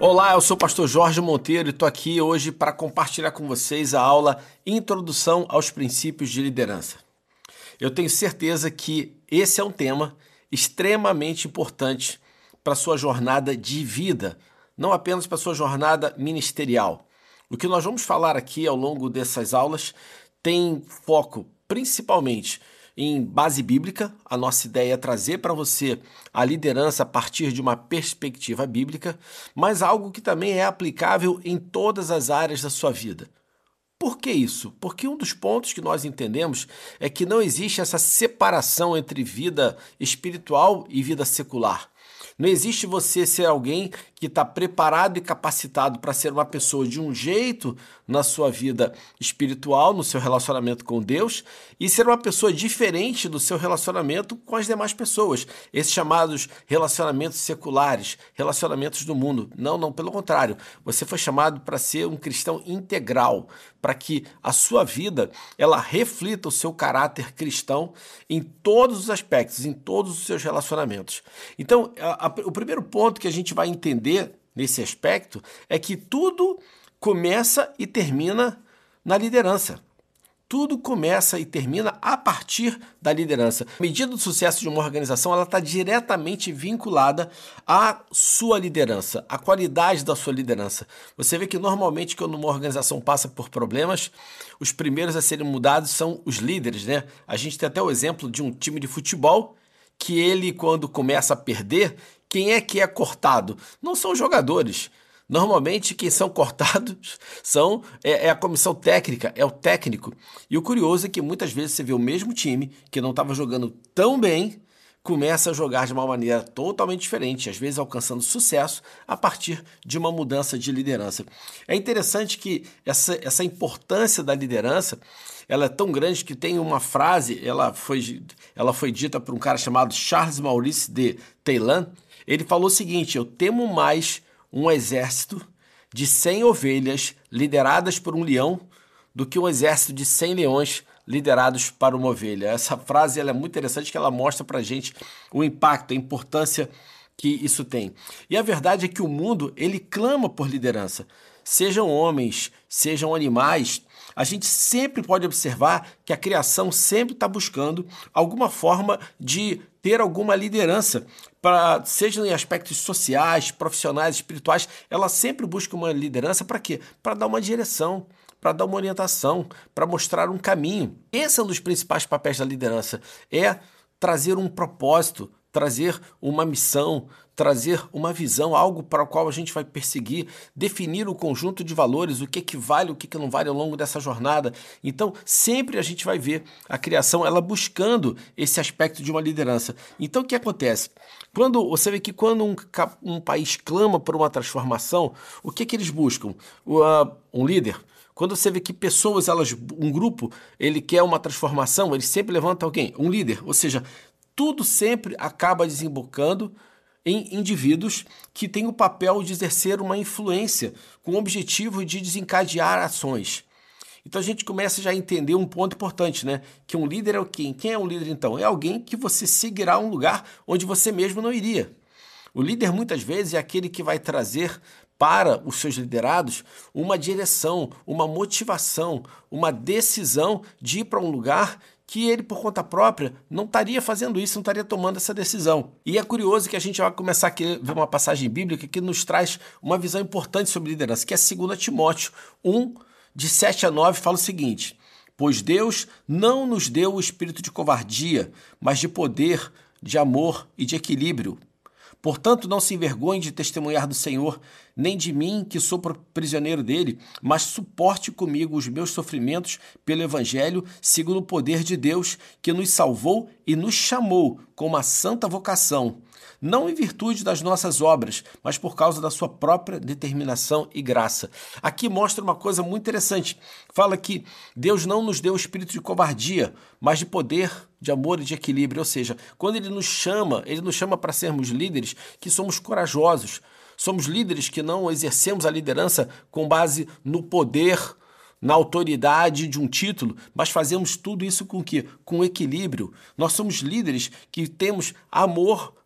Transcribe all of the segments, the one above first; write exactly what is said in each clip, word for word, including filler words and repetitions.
Olá, eu sou o pastor Jorge Monteiro e estou aqui hoje para compartilhar com vocês a aula Introdução aos Princípios de Liderança. Eu tenho certeza que esse é um tema extremamente importante para a sua jornada de vida, não apenas para a sua jornada ministerial. O que nós vamos falar aqui ao longo dessas aulas tem foco principalmente em base bíblica. A nossa ideia é trazer para você a liderança a partir de uma perspectiva bíblica, mas algo que também é aplicável em todas as áreas da sua vida. Por que isso? Porque um dos pontos que nós entendemos é que não existe essa separação entre vida espiritual e vida secular. Não existe você ser alguém que está preparado e capacitado para ser uma pessoa de um jeito na sua vida espiritual, no seu relacionamento com Deus, e ser uma pessoa diferente do seu relacionamento com as demais pessoas. Esses chamados relacionamentos seculares, relacionamentos do mundo. Não, não, pelo contrário. Você foi chamado para ser um cristão integral, para que a sua vida ela reflita o seu caráter cristão em todos os aspectos, em todos os seus relacionamentos. Então, a, a, o primeiro ponto que a gente vai entender nesse aspecto é que tudo começa e termina na liderança. Tudo começa e termina a partir da liderança. A medida do sucesso de uma organização ela está diretamente vinculada à sua liderança, à qualidade da sua liderança. Você vê que normalmente quando uma organização passa por problemas, os primeiros a serem mudados são os líderes, né? A gente tem até o exemplo de um time de futebol que ele, quando começa a perder, quem é que é cortado? Não são os jogadores. Normalmente, quem são cortados são, é, é a comissão técnica, é o técnico. E o curioso é que muitas vezes você vê o mesmo time que não estava jogando tão bem, começa a jogar de uma maneira totalmente diferente, às vezes alcançando sucesso a partir de uma mudança de liderança. É interessante que essa, essa importância da liderança ela é tão grande que tem uma frase, ela foi, ela foi dita por um cara chamado Charles Maurice de Tailland. Ele falou o seguinte: eu temo mais um exército de cem ovelhas lideradas por um leão do que um exército de cem leões liderados para uma ovelha. Essa frase ela é muito interessante, que ela mostra para a gente o impacto, a importância que isso tem. E a verdade é que o mundo ele clama por liderança. Sejam homens, sejam animais, a gente sempre pode observar que a criação sempre está buscando alguma forma de ter alguma liderança, para, seja em aspectos sociais, profissionais, espirituais, ela sempre busca uma liderança para quê? Para dar uma direção, para dar uma orientação, para mostrar um caminho. Esse é um dos principais papéis da liderança, é trazer um propósito, trazer uma missão, trazer uma visão, algo para o qual a gente vai perseguir, definir o conjunto de valores, o que que vale, o que que não vale ao longo dessa jornada. Então, sempre a gente vai ver a criação ela buscando esse aspecto de uma liderança. Então, o que acontece? Quando você vê que quando um, um país clama por uma transformação, o que que eles buscam? Uh, um líder. Quando você vê que pessoas, elas, um grupo, ele quer uma transformação, ele sempre levanta alguém, um líder, ou seja, tudo sempre acaba desembocando em indivíduos que têm o papel de exercer uma influência com o objetivo de desencadear ações. Então a gente começa já a entender um ponto importante, né? Que um líder é o quem? Quem é um líder então? É alguém que você seguirá a um lugar onde você mesmo não iria. O líder muitas vezes é aquele que vai trazer para os seus liderados uma direção, uma motivação, uma decisão de ir para um lugar que ele, por conta própria, não estaria fazendo isso, não estaria tomando essa decisão. E é curioso que a gente vai começar a ver uma passagem bíblica que nos traz uma visão importante sobre liderança, que é dois Timóteo um, de sete a nove, fala o seguinte: pois Deus não nos deu o espírito de covardia, mas de poder, de amor e de equilíbrio. Portanto, não se envergonhe de testemunhar do Senhor, nem de mim, que sou prisioneiro dele, mas suporte comigo os meus sofrimentos pelo Evangelho, segundo o poder de Deus, que nos salvou e nos chamou com uma santa vocação, não em virtude das nossas obras, mas por causa da sua própria determinação e graça. Aqui mostra uma coisa muito interessante. Fala que Deus não nos deu o espírito de covardia, mas de poder, de amor e de equilíbrio. Ou seja, quando Ele nos chama, Ele nos chama para sermos líderes que somos corajosos. Somos líderes que não exercemos a liderança com base no poder, na autoridade de um título, mas fazemos tudo isso com o quê? Com equilíbrio. Nós somos líderes que temos amor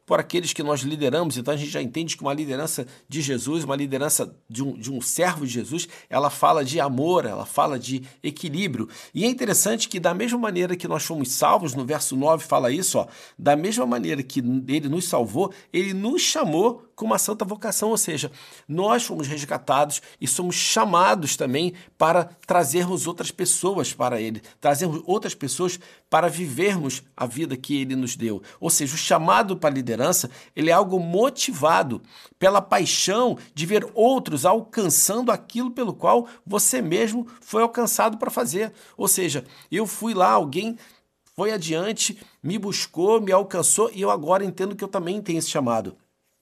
por aqueles que nós lideramos. Então a gente já entende que uma liderança de Jesus, uma liderança de um, de um servo de Jesus, ela fala de amor, ela fala de equilíbrio. E é interessante que da mesma maneira que nós fomos salvos, no verso nove fala isso, ó, da mesma maneira que ele nos salvou, ele nos chamou com uma santa vocação, ou seja, nós fomos resgatados e somos chamados também para trazermos outras pessoas para ele, trazermos outras pessoas para vivermos a vida que ele nos deu. Ou seja, o chamado para a liderança, ele é algo motivado pela paixão de ver outros alcançando aquilo pelo qual você mesmo foi alcançado para fazer. Ou seja, eu fui lá, alguém foi adiante, me buscou, me alcançou e eu agora entendo que eu também tenho esse chamado.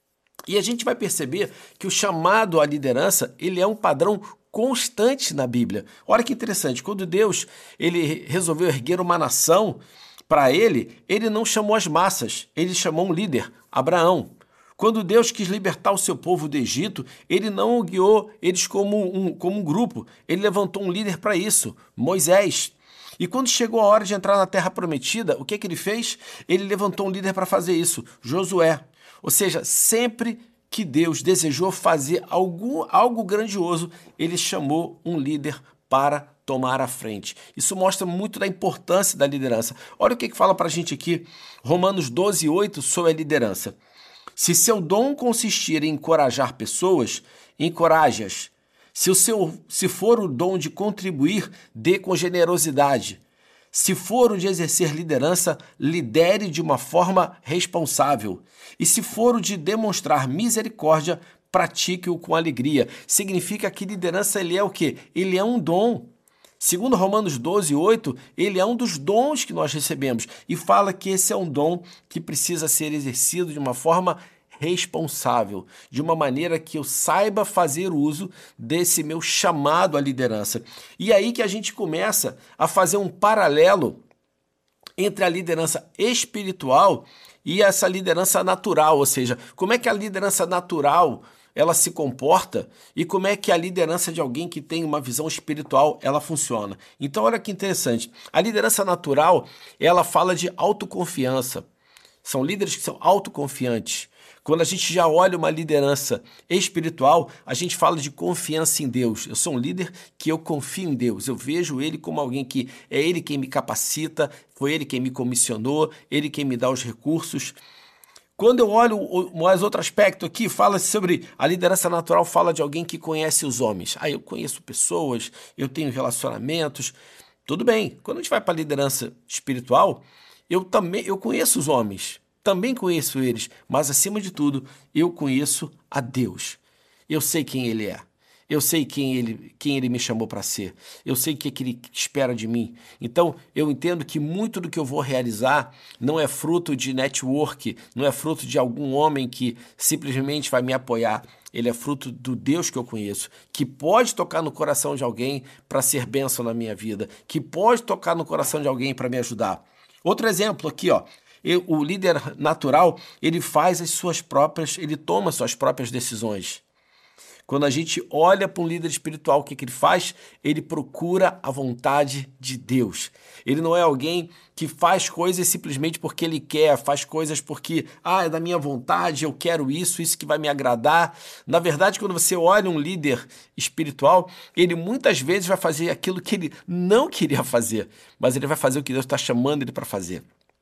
E a gente vai perceber que o chamado à liderança, ele é um padrão constante na Bíblia. Olha que interessante, quando Deus ele resolveu erguer uma nação para ele, ele não chamou as massas, ele chamou um líder, Abraão. Quando Deus quis libertar o seu povo do Egito, ele não guiou eles como um, como um grupo, ele levantou um líder para isso, Moisés. E quando chegou a hora de entrar na Terra Prometida, o que, que ele fez? Ele levantou um líder para fazer isso, Josué. Ou seja, sempre que Deus desejou fazer algum, algo grandioso, ele chamou um líder para tomar a frente. Isso mostra muito da importância da liderança. Olha o que, que fala para a gente aqui, Romanos doze, oito, sobre a liderança. Se seu dom consistir em encorajar pessoas, encoraje-as. Se, o seu, se for o dom de contribuir, dê com generosidade. Se for o de exercer liderança, lidere de uma forma responsável. E se for o de demonstrar misericórdia, pratique-o com alegria. Significa que liderança ele é o quê? Ele é um dom. Segundo Romanos doze, oito, ele é um dos dons que nós recebemos. E fala que esse é um dom que precisa ser exercido de uma forma responsável, de uma maneira que eu saiba fazer uso desse meu chamado à liderança. E aí que a gente começa a fazer um paralelo entre a liderança espiritual e essa liderança natural, ou seja, como é que a liderança natural ela se comporta e como é que a liderança de alguém que tem uma visão espiritual ela funciona. Então olha que interessante, a liderança natural ela fala de autoconfiança, são líderes que são autoconfiantes. Quando a gente já olha uma liderança espiritual, a gente fala de confiança em Deus. Eu sou um líder que eu confio em Deus. Eu vejo ele como alguém que é ele quem me capacita, foi ele quem me comissionou, ele quem me dá os recursos. Quando eu olho o mais outro aspecto aqui, fala sobre a liderança natural, fala de alguém que conhece os homens. Ah, eu conheço pessoas, eu tenho relacionamentos. Tudo bem. Quando a gente vai para a liderança espiritual, eu também eu conheço os homens. Também conheço eles, mas acima de tudo, eu conheço a Deus. Eu sei quem Ele é. Eu sei quem Ele, quem ele me chamou para ser. Eu sei o que, que Ele espera de mim. Então, eu entendo que muito do que eu vou realizar não é fruto de network, não é fruto de algum homem que simplesmente vai me apoiar. Ele é fruto do Deus que eu conheço, que pode tocar no coração de alguém para ser bênção na minha vida, que pode tocar no coração de alguém para me ajudar. Outro exemplo aqui, ó. O líder natural, ele faz as suas próprias, ele toma as suas próprias decisões. Quando a gente olha para um líder espiritual, o que, que ele faz? Ele procura a vontade de Deus. Ele não é alguém que faz coisas simplesmente porque ele quer, faz coisas porque, ah, é da minha vontade, eu quero isso, isso que vai me agradar. Na verdade, quando você olha um líder espiritual, ele muitas vezes vai fazer aquilo que ele não queria fazer, mas ele vai fazer o que Deus está chamando ele para fazer.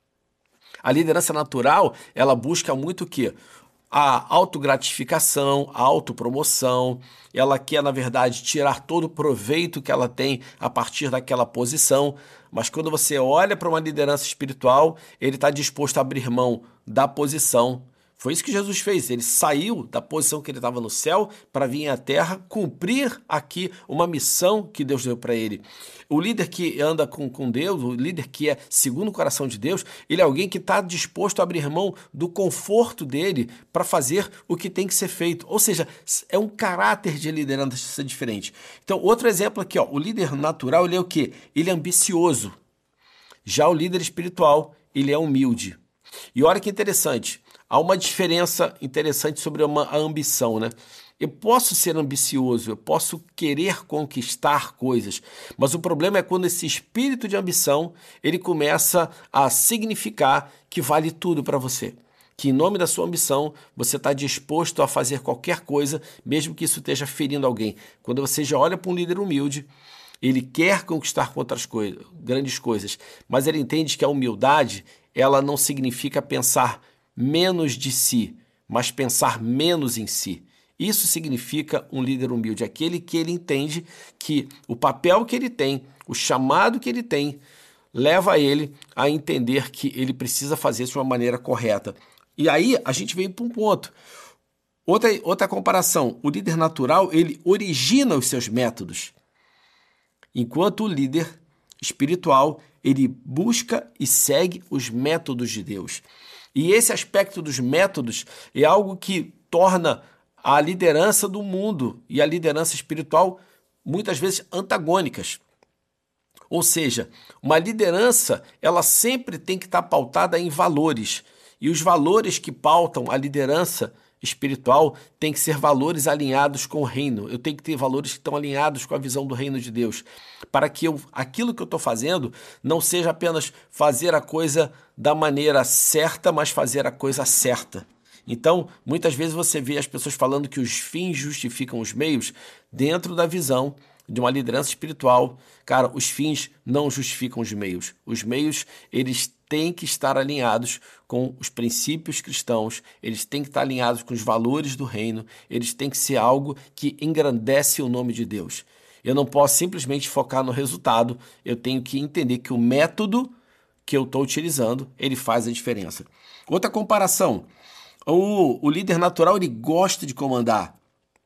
A liderança natural, ela busca muito o quê? A autogratificação, a autopromoção, ela quer, na verdade, tirar todo o proveito que ela tem a partir daquela posição, mas quando você olha para uma liderança espiritual, ele está disposto a abrir mão da posição. Foi isso que Jesus fez, ele saiu da posição que ele estava no céu para vir à terra cumprir aqui uma missão que Deus deu para ele. O líder que anda com, com Deus, o líder que é segundo o coração de Deus, ele é alguém que está disposto a abrir mão do conforto dele para fazer o que tem que ser feito. Ou seja, é um caráter de liderança diferente. Então, outro exemplo aqui, ó, o líder natural, ele é o quê? Ele é ambicioso. Já o líder espiritual, ele é humilde. E olha que interessante, há uma diferença interessante sobre uma, a ambição, né? Eu posso ser ambicioso, eu posso querer conquistar coisas, mas o problema é quando esse espírito de ambição, ele começa a significar que vale tudo para você, que em nome da sua ambição você está disposto a fazer qualquer coisa, mesmo que isso esteja ferindo alguém. Quando você já olha para um líder humilde, ele quer conquistar outras coisas, grandes coisas, mas ele entende que a humildade, ela não significa pensar menos de si, mas pensar menos em si. Isso significa um líder humilde, aquele que ele entende que o papel que ele tem, o chamado que ele tem, leva ele a entender que ele precisa fazer isso de uma maneira correta. E aí a gente vem para um ponto. Outra, outra comparação, o líder natural, ele origina os seus métodos, enquanto o líder espiritual, ele busca e segue os métodos de Deus. E esse aspecto dos métodos é algo que torna a liderança do mundo e a liderança espiritual muitas vezes antagônicas. Ou seja, uma liderança, ela sempre tem que estar pautada em valores. E os valores que pautam a liderança espiritual têm que ser valores alinhados com o reino. Eu tenho que ter valores que estão alinhados com a visão do reino de Deus, para que eu, aquilo que eu estou fazendo não seja apenas fazer a coisa da maneira certa, mas fazer a coisa certa. Então, muitas vezes você vê as pessoas falando que os fins justificam os meios dentro da visão de uma liderança espiritual. Cara, os fins não justificam os meios. Os meios, eles têm que estar alinhados com os princípios cristãos, eles têm que estar alinhados com os valores do reino, eles têm que ser algo que engrandece o nome de Deus. Eu não posso simplesmente focar no resultado, eu tenho que entender que o método que eu estou utilizando, ele faz a diferença. Outra comparação, o, o líder natural, ele gosta de comandar.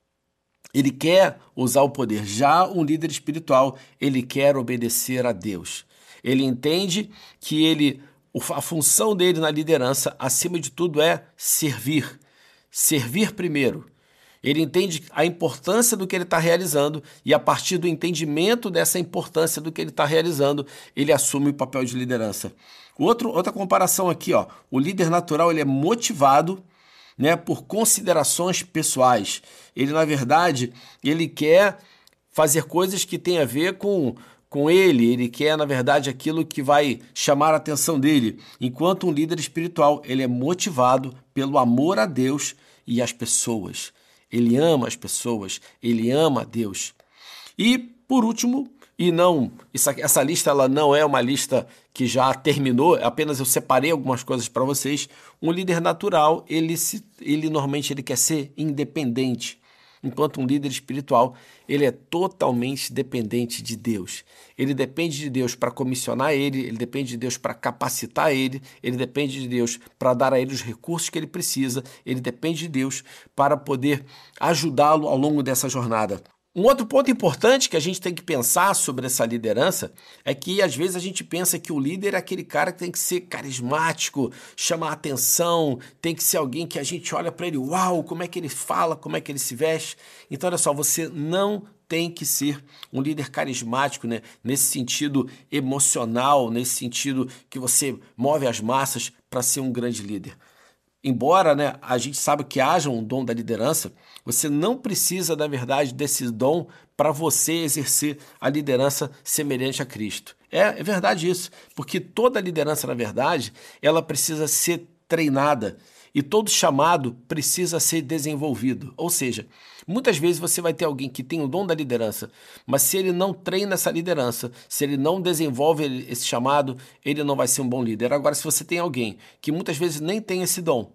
Ele quer usar o poder. Já um líder espiritual, ele quer obedecer a Deus. Ele entende que ele, a função dele na liderança, acima de tudo, é servir. Servir primeiro. Ele entende a importância do que ele está realizando e, a partir do entendimento dessa importância do que ele está realizando, ele assume o papel de liderança. Outro, outra comparação aqui, ó, o líder natural, ele é motivado, né, por considerações pessoais. Ele, na verdade, ele quer fazer coisas que têm a ver com, com ele, ele quer, na verdade, aquilo que vai chamar a atenção dele. Enquanto um líder espiritual, ele é motivado pelo amor a Deus e às pessoas. Ele ama as pessoas, ele ama a Deus. E, por último, e não, essa, essa lista ela não é uma lista que já terminou, apenas eu separei algumas coisas para vocês. Um líder natural, ele, se, ele normalmente ele quer ser independente, enquanto um líder espiritual, ele é totalmente dependente de Deus. Ele depende de Deus para comissionar ele, ele depende de Deus para capacitar ele, ele depende de Deus para dar a ele os recursos que ele precisa, ele depende de Deus para poder ajudá-lo ao longo dessa jornada. Um outro ponto importante que a gente tem que pensar sobre essa liderança é que, às vezes, a gente pensa que o líder é aquele cara que tem que ser carismático, chamar atenção, tem que ser alguém que a gente olha para ele, uau, como é que ele fala, como é que ele se veste. Então, olha só, você não tem que ser um líder carismático, né? Nesse sentido emocional, nesse sentido que você move as massas para ser um grande líder. Embora, né, a gente saiba que haja um dom da liderança, você não precisa, na verdade, desse dom para você exercer a liderança semelhante a Cristo. É, é verdade isso, porque toda liderança, na verdade, ela precisa ser treinada e todo chamado precisa ser desenvolvido. Ou seja, muitas vezes você vai ter alguém que tem o dom da liderança, mas se ele não treina essa liderança, se ele não desenvolve esse chamado, ele não vai ser um bom líder. Agora, se você tem alguém que muitas vezes nem tem esse dom,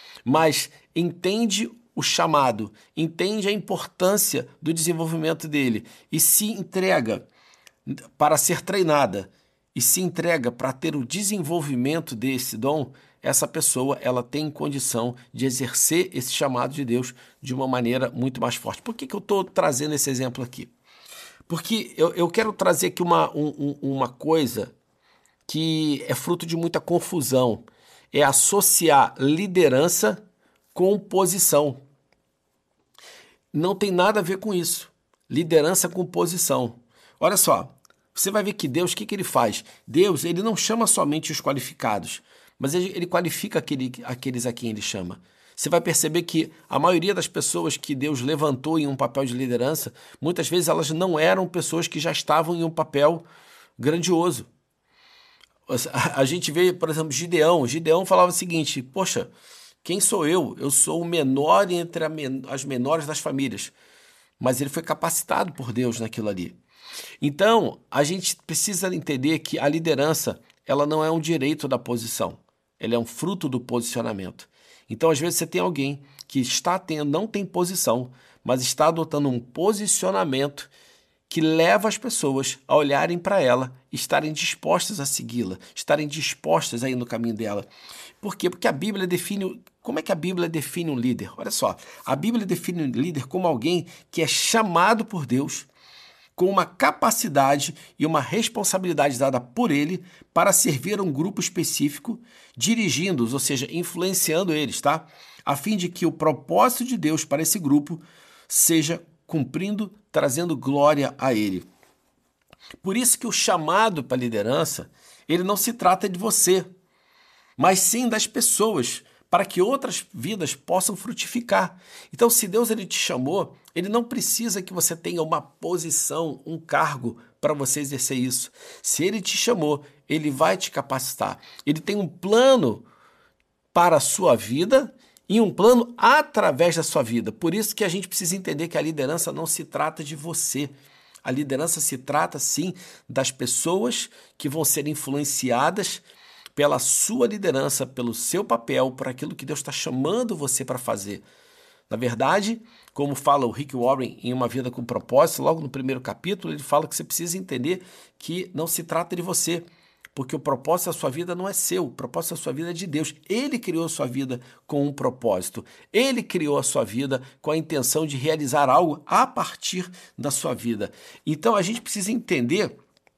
mas entende o chamado, entende a importância do desenvolvimento dele e se entrega para ser treinada e se entrega para ter o desenvolvimento desse dom, essa pessoa ela tem condição de exercer esse chamado de Deus de uma maneira muito mais forte. Por que que eu estou trazendo esse exemplo aqui? Porque eu, eu quero trazer aqui uma, um, uma coisa que é fruto de muita confusão, é associar liderança com posição. Não tem nada a ver com isso. Liderança com posição. Olha só, você vai ver que Deus, o que, que ele faz? Deus, ele não chama somente os qualificados, mas ele, ele qualifica aquele, aqueles a quem ele chama. Você vai perceber que a maioria das pessoas que Deus levantou em um papel de liderança, muitas vezes elas não eram pessoas que já estavam em um papel grandioso. A gente vê, por exemplo, Gideão. Gideão falava o seguinte, poxa, Quem sou eu? Eu sou o menor entre men- as menores das famílias. Mas ele foi capacitado por Deus naquilo ali. Então, a gente precisa entender que a liderança, ela não é um direito da posição, ela é um fruto do posicionamento. Então, às vezes você tem alguém que está tendo, não tem posição, mas está adotando um posicionamento que leva as pessoas a olharem para ela, estarem dispostas a segui-la, estarem dispostas a ir no caminho dela. Por quê? Porque a Bíblia define... Como é que a Bíblia define um líder? Olha só, a Bíblia define um líder como alguém que é chamado por Deus, com uma capacidade e uma responsabilidade dada por ele para servir a um grupo específico, dirigindo-os, ou seja, influenciando eles, tá? A fim de que o propósito de Deus para esse grupo seja cumprindo, trazendo glória a ele. Por isso que o chamado para a liderança, ele não se trata de você, mas sim das pessoas, para que outras vidas possam frutificar. Então, se Deus ele te chamou, ele não precisa que você tenha uma posição, um cargo para você exercer isso. Se ele te chamou, ele vai te capacitar. Ele tem um plano para a sua vida e um plano através da sua vida. Por isso que a gente precisa entender que a liderança não se trata de você. A liderança se trata, sim, das pessoas que vão ser influenciadas pela sua liderança, pelo seu papel, por aquilo que Deus está chamando você para fazer. Na verdade, como fala o Rick Warren em Uma Vida com Propósito, logo no primeiro capítulo, ele fala que você precisa entender que não se trata de você, porque o propósito da sua vida não é seu, o propósito da sua vida é de Deus. Ele criou a sua vida com um propósito, ele criou a sua vida com a intenção de realizar algo a partir da sua vida. Então a gente precisa entender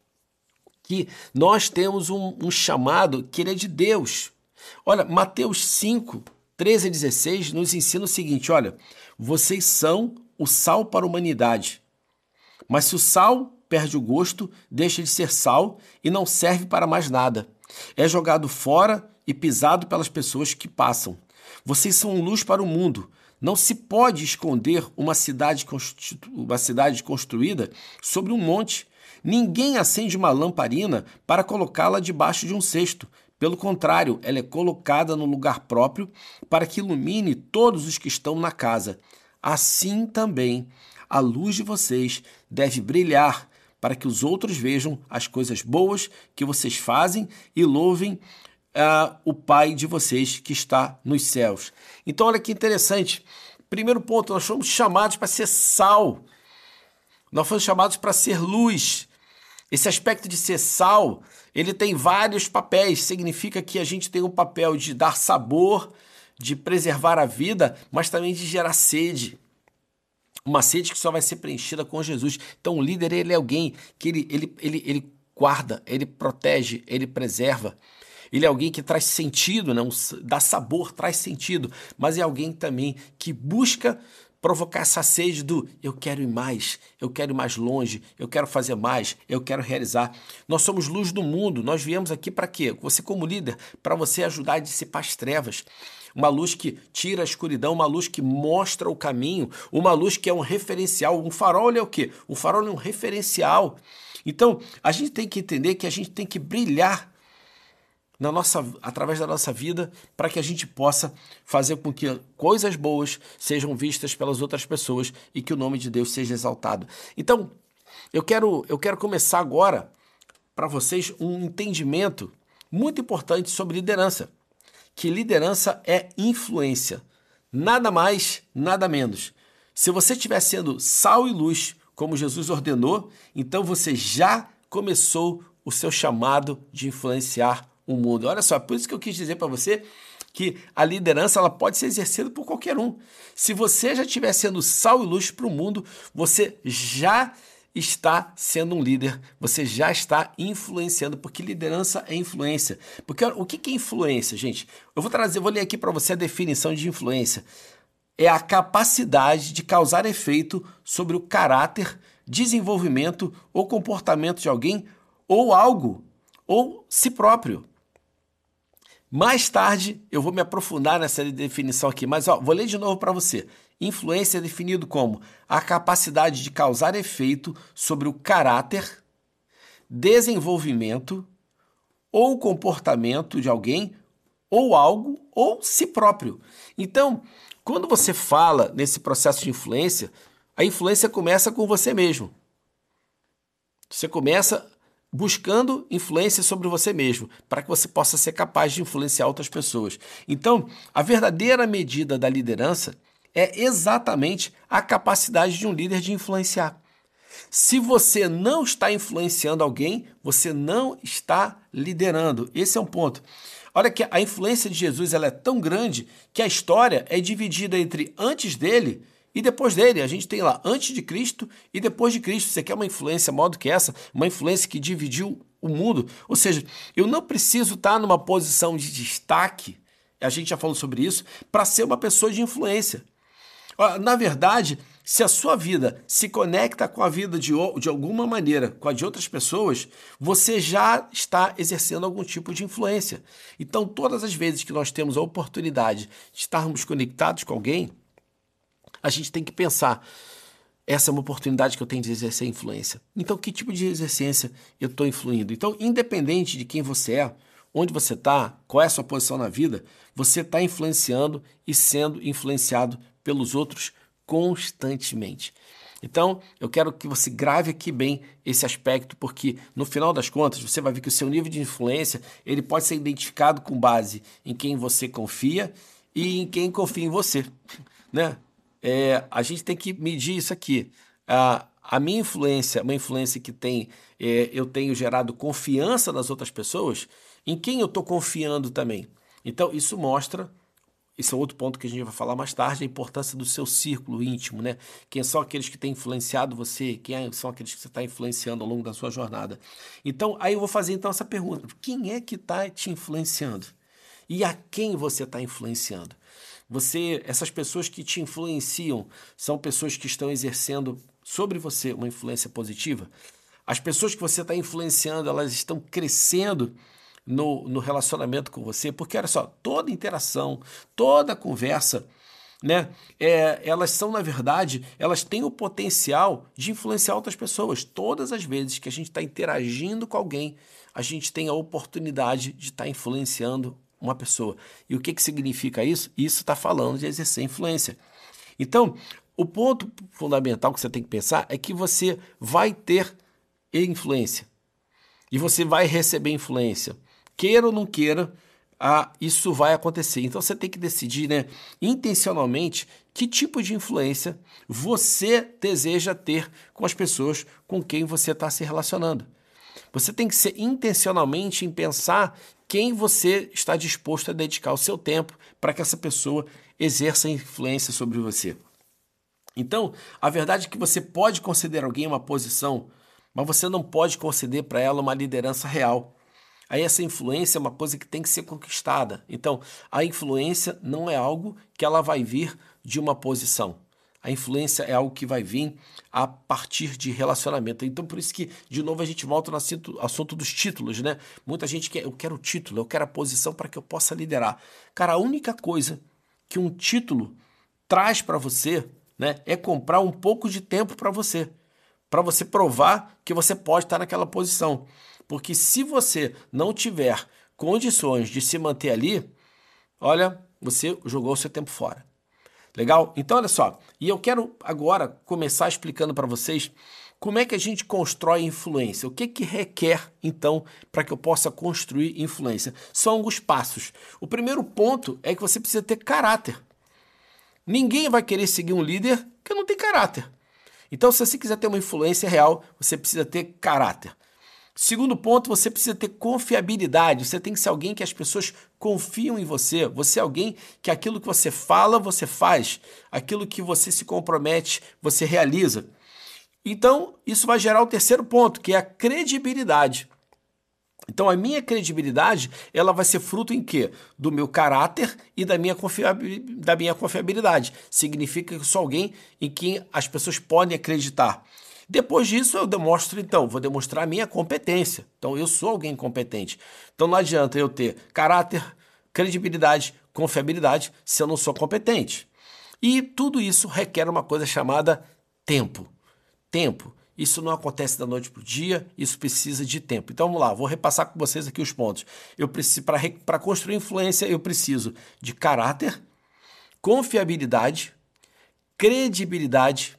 que nós temos um, um chamado que ele é de Deus. Olha, Mateus cinco, treze a dezesseis nos ensina o seguinte, olha, vocês são o sal para a humanidade, mas se o sal perde o gosto, deixa de ser sal e não serve para mais nada. É jogado fora e pisado pelas pessoas que passam. Vocês são luz para o mundo. Não se pode esconder uma cidade, uma cidade construída sobre um monte. Ninguém acende uma lamparina para colocá-la debaixo de um cesto. Pelo contrário, ela é colocada no lugar próprio para que ilumine todos os que estão na casa. Assim também, a luz de vocês deve brilhar para que os outros vejam as coisas boas que vocês fazem e louvem uh, o Pai de vocês que está nos céus. Então, olha que interessante. Primeiro ponto, nós fomos chamados para ser sal. Nós fomos chamados para ser luz. Esse aspecto de ser sal, ele tem vários papéis. Significa que a gente tem um papel de dar sabor, de preservar a vida, mas também de gerar sede. Uma sede que só vai ser preenchida com Jesus. Então, o líder, ele é alguém que ele, ele, ele, ele guarda, ele protege, ele preserva. Ele é alguém que traz sentido, né? Um, dá sabor, traz sentido. Mas é alguém também que busca provocar essa sede do eu quero ir mais, eu quero ir mais longe, eu quero fazer mais, eu quero realizar. Nós somos luz do mundo, nós viemos aqui para quê? Você como líder, para você ajudar a dissipar as trevas. Uma luz que tira a escuridão, uma luz que mostra o caminho, uma luz que é um referencial. Um farol é o quê? O farol é um referencial. Então, a gente tem que entender que a gente tem que brilhar na nossa, através da nossa vida para que a gente possa fazer com que coisas boas sejam vistas pelas outras pessoas e que o nome de Deus seja exaltado. Então, eu quero, eu quero começar agora para vocês um entendimento muito importante sobre liderança. Que liderança é influência, nada mais, nada menos. Se você estiver sendo sal e luz, como Jesus ordenou, então você já começou o seu chamado de influenciar o mundo. Olha só, por isso que eu quis dizer para você que a liderança ela pode ser exercida por qualquer um. Se você já estiver sendo sal e luz para o mundo, você já está sendo um líder, você já está influenciando, porque liderança é influência. Porque o que é influência, gente? Eu vou trazer, vou ler aqui para você a definição de influência. É a capacidade de causar efeito sobre o caráter, desenvolvimento ou comportamento de alguém ou algo, ou si próprio. Mais tarde eu vou me aprofundar nessa definição aqui, mas ó, vou ler de novo para você. Influência é definido como a capacidade de causar efeito sobre o caráter, desenvolvimento ou comportamento de alguém ou algo ou si próprio. Então, quando você fala nesse processo de influência, a influência começa com você mesmo. Você começa buscando influência sobre você mesmo, para que você possa ser capaz de influenciar outras pessoas. Então, a verdadeira medida da liderança é exatamente a capacidade de um líder de influenciar. Se você não está influenciando alguém, você não está liderando. Esse é um ponto. Olha que a influência de Jesus ela é tão grande que a história é dividida entre antes dele e depois dele. A gente tem lá antes de Cristo e depois de Cristo. Você quer uma influência maior do que essa? Uma influência que dividiu o mundo? Ou seja, eu não preciso estar numa posição de destaque, a gente já falou sobre isso, para ser uma pessoa de influência. Na verdade, se a sua vida se conecta com a vida de, de alguma maneira, com a de outras pessoas, você já está exercendo algum tipo de influência. Então, todas as vezes que nós temos a oportunidade de estarmos conectados com alguém, a gente tem que pensar, essa é uma oportunidade que eu tenho de exercer influência. Então, que tipo de exercência eu estou influindo? Então, independente de quem você é, onde você está, qual é a sua posição na vida, você está influenciando e sendo influenciado pelos outros constantemente. Então, eu quero que você grave aqui bem esse aspecto, porque no final das contas, você vai ver que o seu nível de influência, ele pode ser identificado com base em quem você confia e em quem confia em você, né? É, a gente tem que medir isso aqui. A, a minha influência, uma influência que tem, é, eu tenho gerado confiança nas outras pessoas, em quem eu estou confiando também. Então, isso mostra, esse é outro ponto que a gente vai falar mais tarde, a importância do seu círculo íntimo, né? Quem são aqueles que têm influenciado você, quem são aqueles que você está influenciando ao longo da sua jornada. Então, aí eu vou fazer então essa pergunta, quem é que está te influenciando? E a quem você está influenciando? Você, essas pessoas que te influenciam são pessoas que estão exercendo sobre você uma influência positiva? As pessoas que você está influenciando, elas estão crescendo no, no relacionamento com você? Porque, olha só, toda interação, toda conversa, né, é, elas são, na verdade, elas têm o potencial de influenciar outras pessoas. Todas as vezes que a gente está interagindo com alguém, a gente tem a oportunidade de estar influenciando uma pessoa. E o que, que significa isso? Isso está falando de exercer influência. Então, o ponto fundamental que você tem que pensar é que você vai ter influência. E você vai receber influência. Queira ou não queira, ah, isso vai acontecer. Então, você tem que decidir, né, intencionalmente que tipo de influência você deseja ter com as pessoas com quem você está se relacionando. Você tem que ser intencionalmente em pensar quem você está disposto a dedicar o seu tempo para que essa pessoa exerça influência sobre você. Então, a verdade é que você pode conceder a alguém uma posição, mas você não pode conceder para ela uma liderança real. Aí essa influência é uma coisa que tem que ser conquistada. Então, a influência não é algo que ela vai vir de uma posição. A influência é algo que vai vir a partir de relacionamento. Então, por isso que, de novo, a gente volta no assunto dos títulos, né? Muita gente quer, eu quero o título, eu quero a posição para que eu possa liderar. Cara, a única coisa que um título traz para você, né, é comprar um pouco de tempo para você, para você provar que você pode estar naquela posição. Porque se você não tiver condições de se manter ali, olha, você jogou o seu tempo fora. Legal? Então, olha só, e eu quero agora começar explicando para vocês como é que a gente constrói influência. O que que requer, então, para que eu possa construir influência? São alguns passos. O primeiro ponto é que você precisa ter caráter. Ninguém vai querer seguir um líder que não tem caráter. Então, se você quiser ter uma influência real, você precisa ter caráter. Segundo ponto, você precisa ter confiabilidade. Você tem que ser alguém que as pessoas confiam em você. Você é alguém que aquilo que você fala, você faz. Aquilo que você se compromete, você realiza. Então, isso vai gerar o terceiro ponto, que é a credibilidade. Então, a minha credibilidade, ela vai ser fruto em quê? Do meu caráter e da minha confiabilidade. Da minha confiabilidade. Significa que eu sou alguém em quem as pessoas podem acreditar. Depois disso, eu demonstro, então, vou demonstrar a minha competência. Então, eu sou alguém competente. Então, não adianta eu ter caráter, credibilidade, confiabilidade, se eu não sou competente. E tudo isso requer uma coisa chamada tempo. Tempo. Isso não acontece da noite para o dia, isso precisa de tempo. Então vamos lá, vou repassar com vocês aqui os pontos. Eu preciso, para construir influência, eu preciso de caráter, confiabilidade, credibilidade,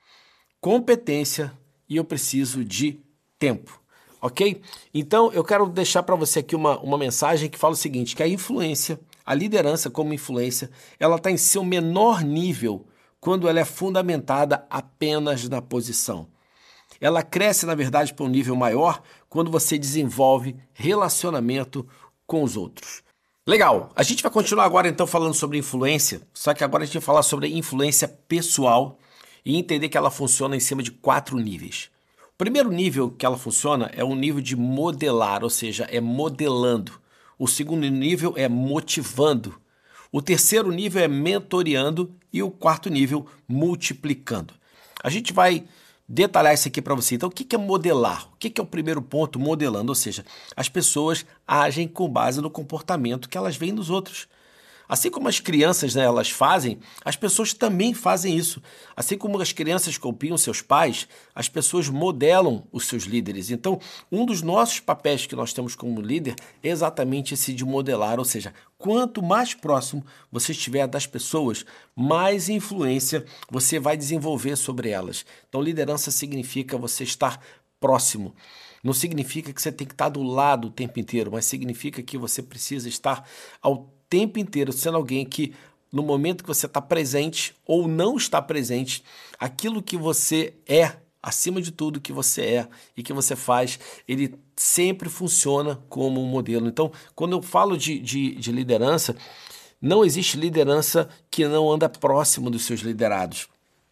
competência e eu preciso de tempo, ok? Então eu quero deixar para você aqui uma, uma mensagem que fala o seguinte, que a influência, a liderança como influência, ela está em seu menor nível quando ela é fundamentada apenas na posição. Ela cresce, na verdade, para um nível maior quando você desenvolve relacionamento com os outros. Legal, a gente vai continuar agora então falando sobre influência, só que agora a gente vai falar sobre influência pessoal e entender que ela funciona em cima de quatro níveis. O primeiro nível que ela funciona é o nível de modelar, ou seja, é modelando. O segundo nível é motivando. O terceiro nível é mentoreando e o quarto nível multiplicando. A gente vai detalhar isso aqui para você. Então, o que é modelar? O que é o primeiro ponto? Modelando, ou seja, as pessoas agem com base no comportamento que elas veem nos outros. Assim como as crianças, né, elas fazem, as pessoas também fazem isso. Assim como as crianças copiam seus pais, as pessoas modelam os seus líderes. Então, um dos nossos papéis que nós temos como líder é exatamente esse de modelar, ou seja, quanto mais próximo você estiver das pessoas, mais influência você vai desenvolver sobre elas. Então, liderança significa você estar próximo. Não significa que você tem que estar do lado o tempo inteiro, mas significa que você precisa estar ao tempo inteiro sendo alguém que, no momento que você está presente ou não está presente, aquilo que você é, acima de tudo que você é e que você faz, ele sempre funciona como um modelo. Então, quando eu falo de, de, de liderança, não existe liderança que não anda próximo dos seus liderados.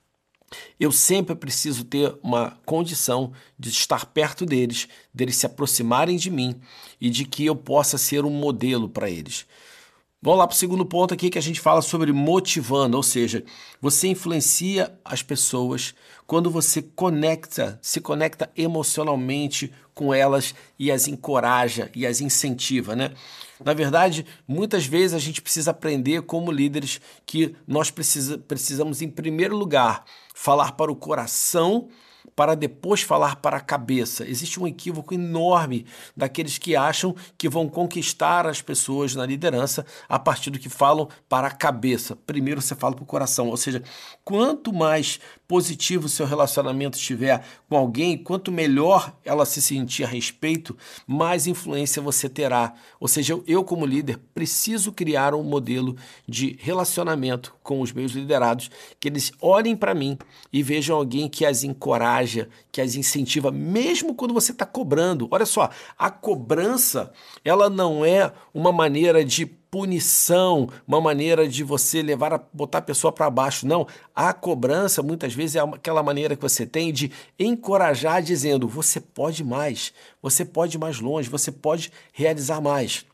Eu sempre preciso ter uma condição de estar perto deles, deles se aproximarem de mim e de que eu possa ser um modelo para eles. Vamos lá para o segundo ponto aqui que a gente fala sobre motivando, ou seja, você influencia as pessoas quando você conecta, se conecta emocionalmente com elas e as encoraja e as incentiva, né? Na verdade, muitas vezes a gente precisa aprender como líderes que nós precisa, precisamos, em primeiro lugar, falar para o coração para depois falar para a cabeça. Existe um equívoco enorme daqueles que acham que vão conquistar as pessoas na liderança a partir do que falam para a cabeça. Primeiro você fala para o coração, ou seja, quanto mais positivo o seu relacionamento estiver com alguém, quanto melhor ela se sentir a respeito, mais influência você terá. Ou seja, eu como líder preciso criar um modelo de relacionamento com os meus liderados, que eles olhem para mim e vejam alguém que as encoraja, que as incentiva, mesmo quando você está cobrando. Olha só, a cobrança, ela não é uma maneira de punição, uma maneira de você levar a botar a pessoa para baixo. Não, a cobrança muitas vezes é aquela maneira que você tem de encorajar dizendo, você pode mais, você pode ir mais longe, você pode realizar mais.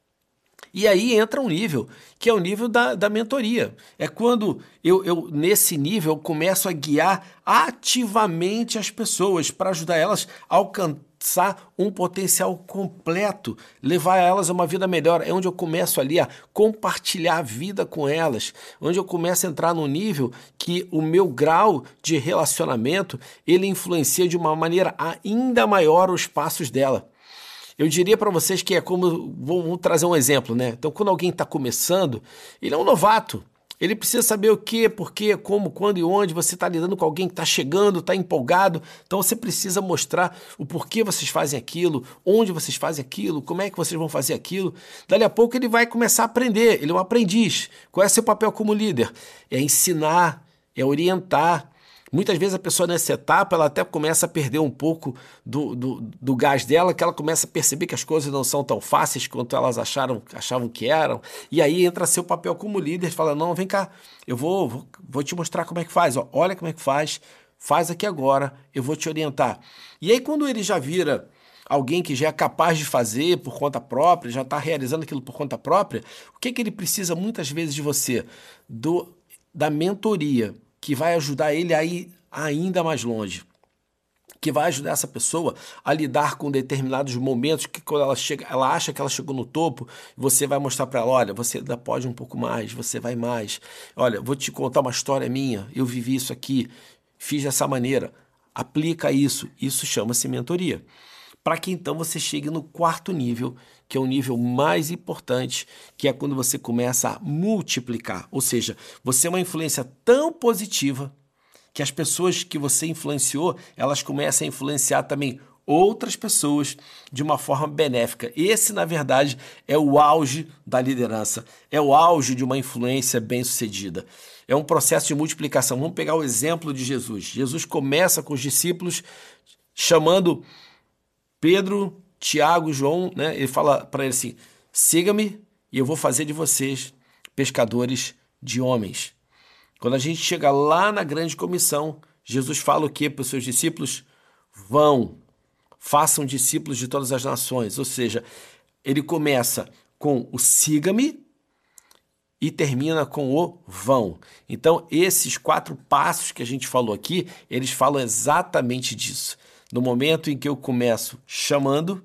E aí entra um nível, que é o nível da, da mentoria. É quando eu, eu, nesse nível, eu começo a guiar ativamente as pessoas para ajudar elas a alcançar um potencial completo, levar elas a uma vida melhor. É onde eu começo ali a compartilhar a vida com elas, onde eu começo a entrar no nível que o meu grau de relacionamento, ele influencia de uma maneira ainda maior os passos dela. Eu diria para vocês que é como, vamos trazer um exemplo, né? Então, quando alguém está começando, ele é um novato. Ele precisa saber o que, por quê, como, quando e onde. Você está lidando com alguém que está chegando, está empolgado. Então, você precisa mostrar o porquê vocês fazem aquilo, onde vocês fazem aquilo, como é que vocês vão fazer aquilo. Dali a pouco ele vai começar a aprender. Ele é um aprendiz. Qual é o seu papel como líder? É ensinar, é orientar. Muitas vezes a pessoa nessa etapa, ela até começa a perder um pouco do, do, do gás dela, que ela começa a perceber que as coisas não são tão fáceis quanto elas acharam, achavam que eram, e aí entra seu papel como líder, fala, não, vem cá, eu vou, vou, vou te mostrar como é que faz, ó, olha como é que faz, faz aqui agora, eu vou te orientar. E aí quando ele já vira alguém que já é capaz de fazer por conta própria, já está realizando aquilo por conta própria, o que, que ele precisa muitas vezes de você? Do, da mentoria, que vai ajudar ele a ir ainda mais longe, que vai ajudar essa pessoa a lidar com determinados momentos que quando ela chega, ela acha que ela chegou no topo, você vai mostrar para ela, olha, você ainda pode um pouco mais, você vai mais, olha, vou te contar uma história minha, eu vivi isso aqui, fiz dessa maneira. aplica isso. Isso chama-se mentoria. Para que então você chegue no quarto nível, que é o nível mais importante, que é quando você começa a multiplicar. Ou seja, você é uma influência tão positiva que as pessoas que você influenciou, elas começam a influenciar também outras pessoas de uma forma benéfica. Esse, na verdade, é o auge da liderança, é o auge de uma influência bem-sucedida. É um processo de multiplicação. Vamos pegar o exemplo de Jesus. Jesus começa com os discípulos chamando Pedro, Tiago, João, né? Ele fala para ele assim, siga-me e eu vou fazer de vocês pescadores de homens. Quando a gente chega lá na grande comissão, Jesus fala o quê para os seus discípulos? Vão, façam discípulos de todas as nações. Ou seja, ele começa com o siga-me e termina com o vão. Então, esses quatro passos que a gente falou aqui, eles falam exatamente disso. No momento em que eu começo chamando,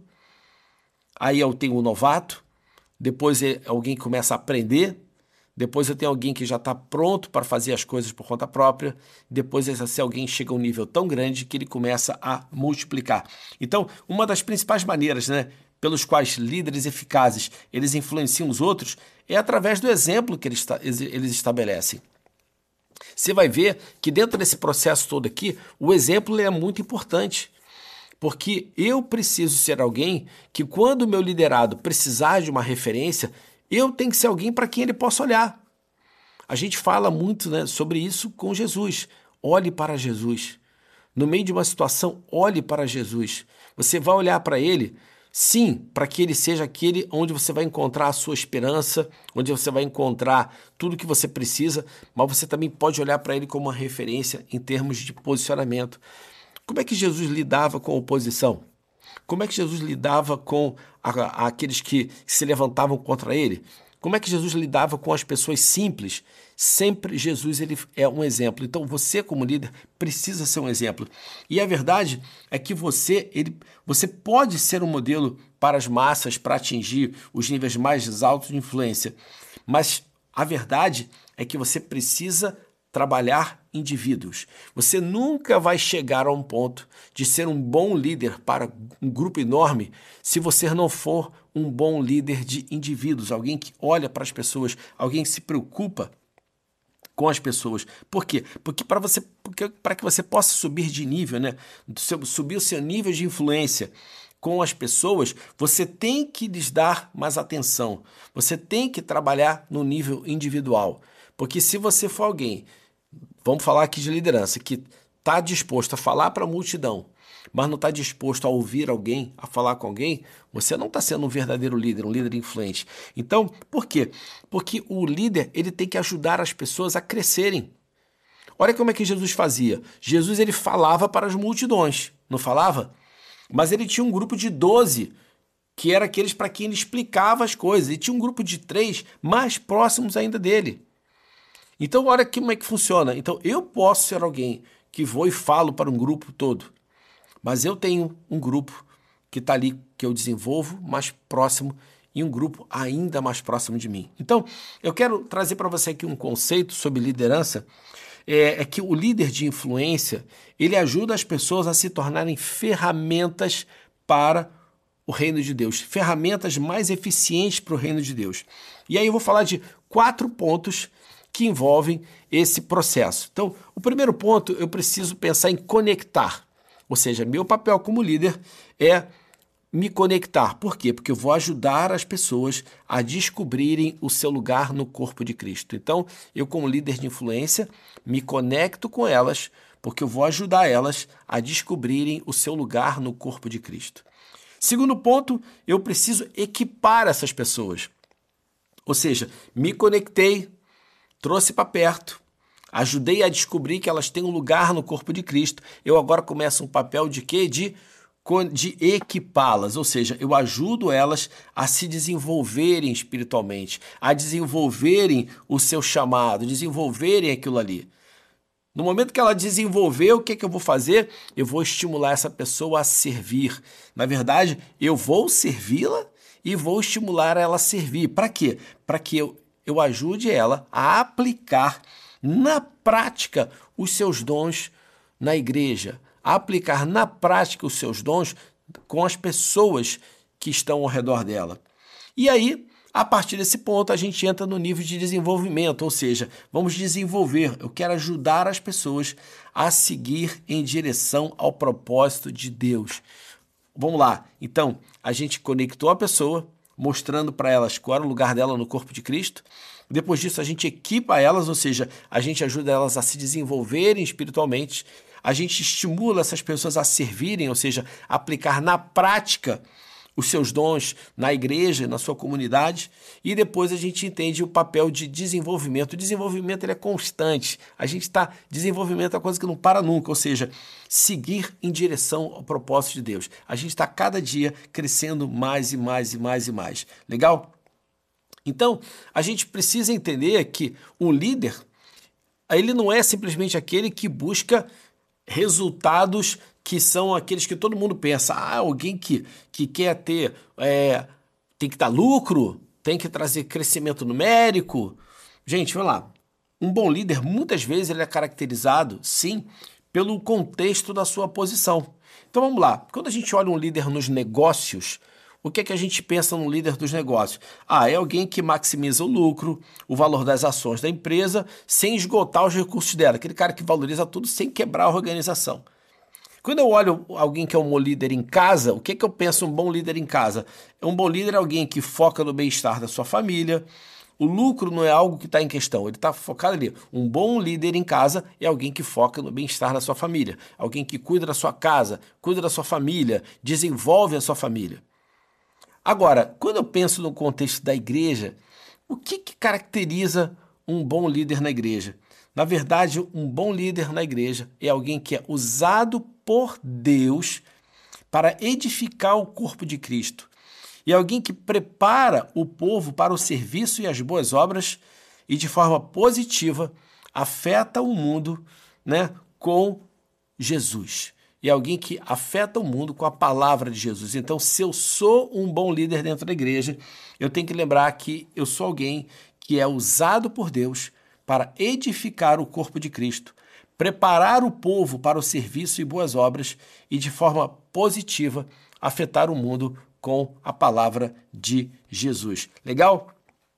aí eu tenho um novato, depois alguém começa a aprender, depois eu tenho alguém que já está pronto para fazer as coisas por conta própria, depois esse alguém chega a um nível tão grande que ele começa a multiplicar. Então, uma das principais maneiras, né, pelos quais líderes eficazes eles influenciam os outros é através do exemplo que eles, eles estabelecem. Você vai ver que dentro desse processo todo aqui, o exemplo é muito importante, porque eu preciso ser alguém que quando o meu liderado precisar de uma referência, eu tenho que ser alguém para quem ele possa olhar. A gente fala muito, né, sobre isso com Jesus. Olhe para Jesus. No meio de uma situação, olhe para Jesus. Você vai olhar para ele, sim, para que ele seja aquele onde você vai encontrar a sua esperança, onde você vai encontrar tudo que você precisa, mas você também pode olhar para ele como uma referência em termos de posicionamento. Como é que Jesus lidava com a oposição? Como é que Jesus lidava com a, a, aqueles que se levantavam contra ele? Como é que Jesus lidava com as pessoas simples? Sempre Jesus ele é um exemplo. Então você, como líder, precisa ser um exemplo. E a verdade é que você, ele, você pode ser um modelo para as massas, para atingir os níveis mais altos de influência. Mas a verdade é que você precisa trabalhar indivíduos. Você nunca vai chegar a um ponto de ser um bom líder para um grupo enorme se você não for um bom líder de indivíduos, alguém que olha para as pessoas, alguém que se preocupa com as pessoas. Por quê? Porque para você, porque, para que você possa subir de nível, né? Subir o seu nível de influência com as pessoas, você tem que lhes dar mais atenção. Você tem que trabalhar no nível individual. Porque se você for alguém, vamos falar aqui de liderança, que está disposto a falar para a multidão, mas não está disposto a ouvir alguém, a falar com alguém, você não está sendo um verdadeiro líder, um líder influente. Então, por quê? Porque o líder ele tem que ajudar as pessoas a crescerem. Olha como é que Jesus fazia. Jesus ele falava para as multidões, não falava? Mas ele tinha um grupo de doze, que era aqueles para quem ele explicava as coisas, e tinha um grupo de três mais próximos ainda dele. Então, olha como é que funciona. Então, eu posso ser alguém que vou e falo para um grupo todo, mas eu tenho um grupo que está ali, que eu desenvolvo, mais próximo, e um grupo ainda mais próximo de mim. Então, eu quero trazer para você aqui um conceito sobre liderança, é, é que o líder de influência, ele ajuda as pessoas a se tornarem ferramentas para o reino de Deus, ferramentas mais eficientes para o reino de Deus. E aí eu vou falar de quatro pontos que envolvem esse processo. Então, o primeiro ponto, eu preciso pensar em conectar. Ou seja, meu papel como líder é me conectar. Por quê? Porque eu vou ajudar as pessoas a descobrirem o seu lugar no corpo de Cristo. Então, eu como líder de influência, me conecto com elas, porque eu vou ajudar elas a descobrirem o seu lugar no corpo de Cristo. Segundo ponto, eu preciso equipar essas pessoas. Ou seja, me conectei, trouxe para perto, ajudei a descobrir que elas têm um lugar no corpo de Cristo. Eu agora começo um papel de quê? De, de equipá-las, ou seja, eu ajudo elas a se desenvolverem espiritualmente, a desenvolverem o seu chamado, desenvolverem aquilo ali. No momento que ela desenvolver, o que, que eu vou fazer? Eu vou estimular essa pessoa a servir. Na verdade, eu vou servi-la e vou estimular ela a servir. Para quê? Para que eu eu ajude ela a aplicar na prática os seus dons na igreja, a aplicar na prática os seus dons com as pessoas que estão ao redor dela. E aí, a partir desse ponto, a gente entra no nível de desenvolvimento, ou seja, vamos desenvolver, eu quero ajudar as pessoas a seguir em direção ao propósito de Deus. Vamos lá, então, a gente conectou a pessoa, mostrando para elas qual era o lugar dela no corpo de Cristo. Depois disso, a gente equipa elas, ou seja, a gente ajuda elas a se desenvolverem espiritualmente, a gente estimula essas pessoas a servirem, ou seja, aplicar na prática os seus dons na igreja, na sua comunidade, e depois a gente entende o papel de desenvolvimento. O desenvolvimento ele é constante, a gente está, desenvolvimento é uma coisa que não para nunca, ou seja, seguir em direção ao propósito de Deus. A gente está cada dia crescendo mais e mais e mais e mais. Legal? Então, a gente precisa entender que um líder, ele não é simplesmente aquele que busca resultados que são aqueles que todo mundo pensa, ah, alguém que, que quer ter, é, tem que dar lucro, tem que trazer crescimento numérico. Gente, vamos lá, um bom líder, muitas vezes ele é caracterizado, sim, pelo contexto da sua posição. Então vamos lá, quando a gente olha um líder nos negócios, o que é que a gente pensa no líder dos negócios? Ah, é alguém que maximiza o lucro, o valor das ações da empresa, sem esgotar os recursos dela. Aquele cara que valoriza tudo sem quebrar a organização. Quando eu olho alguém que é um bom líder em casa, o que é que eu penso um bom líder em casa? Um bom líder é alguém que foca no bem-estar da sua família. O lucro não é algo que está em questão, ele está focado ali. Um bom líder em casa é alguém que foca no bem-estar da sua família. Alguém que cuida da sua casa, cuida da sua família, desenvolve a sua família. Agora, quando eu penso no contexto da igreja, o que, que caracteriza um bom líder na igreja? Na verdade, um bom líder na igreja é alguém que é usado por Deus para edificar o corpo de Cristo. E é alguém que prepara o povo para o serviço e as boas obras e, de forma positiva, afeta o mundo, né, com Jesus. E é alguém que afeta o mundo com a palavra de Jesus. Então, se eu sou um bom líder dentro da igreja, eu tenho que lembrar que eu sou alguém que é usado por Deus para edificar o corpo de Cristo, preparar o povo para o serviço e boas obras e, de forma positiva, afetar o mundo com a palavra de Jesus. Legal?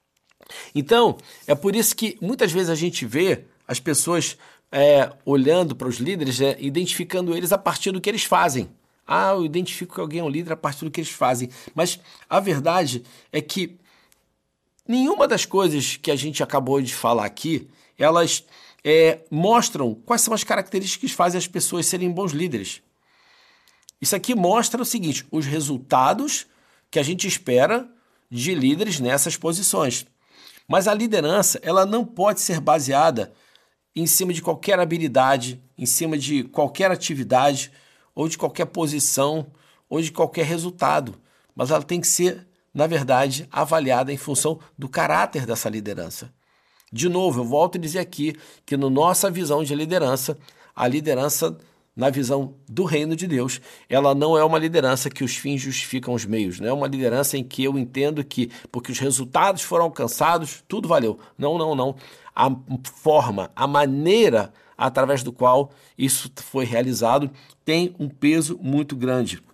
Então, é por isso que muitas vezes a gente vê as pessoas É, olhando para os líderes, é, identificando eles a partir do que eles fazem. Ah, eu identifico que alguém é um líder a partir do que eles fazem. Mas a verdade é que nenhuma das coisas que a gente acabou de falar aqui, elas é, mostram quais são as características que fazem as pessoas serem bons líderes. Isso aqui mostra o seguinte, os resultados que a gente espera de líderes nessas posições. Mas a liderança, ela não pode ser baseada em cima de qualquer habilidade, em cima de qualquer atividade, ou de qualquer posição, ou de qualquer resultado. Mas ela tem que ser, na verdade, avaliada em função do caráter dessa liderança. De novo, eu volto a dizer aqui que na nossa visão de liderança, a liderança, na visão do reino de Deus, ela não é uma liderança que os fins justificam os meios, não é uma liderança em que eu entendo que, porque os resultados foram alcançados, tudo valeu. Não, não, não. A forma, a maneira através do qual isso foi realizado tem um peso muito grande.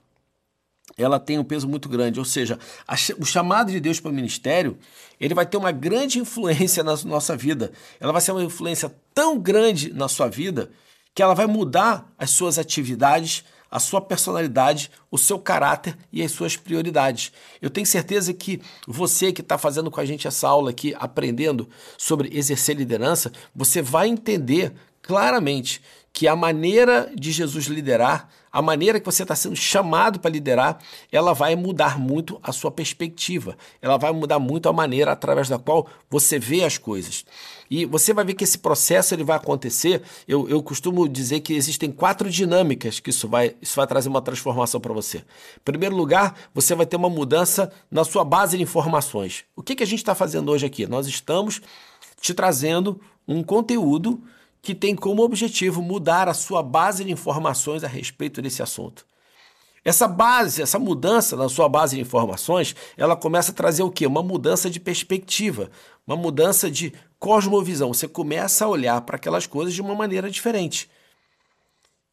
Ela tem um peso muito grande, ou seja, a, o chamado de Deus para o ministério, ele vai ter uma grande influência na nossa vida. Ela vai ser uma influência tão grande na sua vida que ela vai mudar as suas atividades, a sua personalidade, o seu caráter e as suas prioridades. Eu tenho certeza que você que está fazendo com a gente essa aula aqui, aprendendo sobre exercer liderança, você vai entender claramente que a maneira de Jesus liderar, a maneira que você está sendo chamado para liderar, ela vai mudar muito a sua perspectiva, ela vai mudar muito a maneira através da qual você vê as coisas. E você vai ver que esse processo ele vai acontecer, eu, eu costumo dizer que existem quatro dinâmicas que isso vai, isso vai trazer uma transformação para você. Em primeiro lugar, você vai ter uma mudança na sua base de informações. O que, que a gente está fazendo hoje aqui? Nós estamos te trazendo um conteúdo que tem como objetivo mudar a sua base de informações a respeito desse assunto. Essa base, essa mudança na sua base de informações, ela começa a trazer o quê? Uma mudança de perspectiva, uma mudança de cosmovisão. Você começa a olhar para aquelas coisas de uma maneira diferente.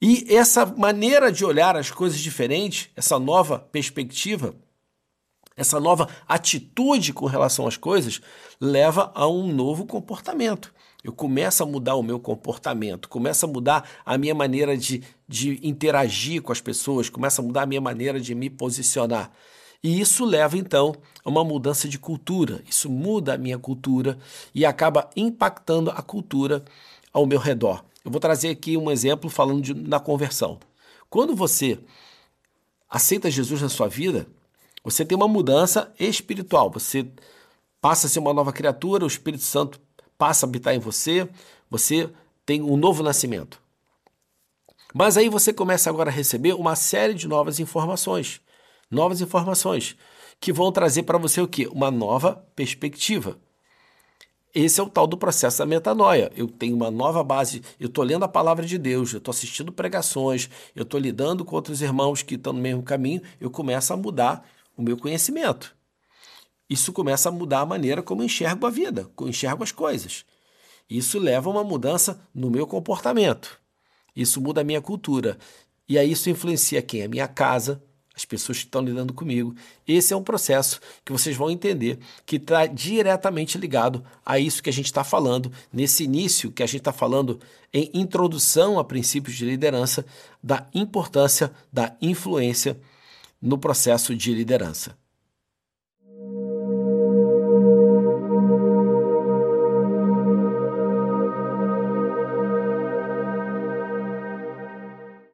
E essa maneira de olhar as coisas diferentes, essa nova perspectiva, essa nova atitude com relação às coisas, leva a um novo comportamento. Eu começo a mudar o meu comportamento, começo a mudar a minha maneira de, de interagir com as pessoas, começo a mudar a minha maneira de me posicionar. E isso leva, então, a uma mudança de cultura. Isso muda a minha cultura e acaba impactando a cultura ao meu redor. Eu vou trazer aqui um exemplo falando de, na conversão. Quando você aceita Jesus na sua vida, você tem uma mudança espiritual. Você passa a ser uma nova criatura, o Espírito Santo passa a habitar em você, você tem um novo nascimento. Mas aí você começa agora a receber uma série de novas informações. Novas informações que vão trazer para você o quê? Uma nova perspectiva. Esse é o tal do processo da metanoia. Eu tenho uma nova base, eu estou lendo a palavra de Deus, eu estou assistindo pregações, eu estou lidando com outros irmãos que estão no mesmo caminho, eu começo a mudar o meu conhecimento. Isso começa a mudar a maneira como eu enxergo a vida, como eu enxergo as coisas. Isso leva a uma mudança no meu comportamento. Isso muda a minha cultura. E aí isso influencia quem? A minha casa, as pessoas que estão lidando comigo. Esse é um processo que vocês vão entender que está diretamente ligado a isso que a gente está falando, nesse início que a gente está falando em introdução a princípios de liderança, da importância da influência no processo de liderança.